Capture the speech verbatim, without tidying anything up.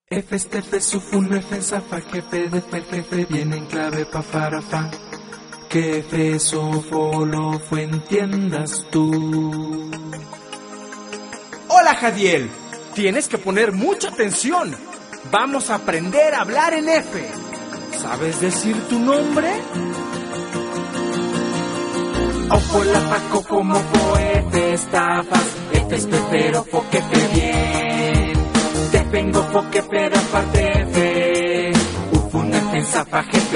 F, este, F, sufun, F, zafa, jefe, de, fe, jefe, viene en clave, pa, para, fa. Que F, so, fo, lo, fue, entiendas tú. Hola, Jadiel. Tienes que poner mucha atención. Vamos a aprender a hablar en F. ¿Sabes decir tu nombre? Ojo, la, paco, como, fo, F, estafas. F, es, pero, fo, que, fe, bien. Te vengo, fo, que, pero, aparte, F. Ufun, F, zafa, jefe.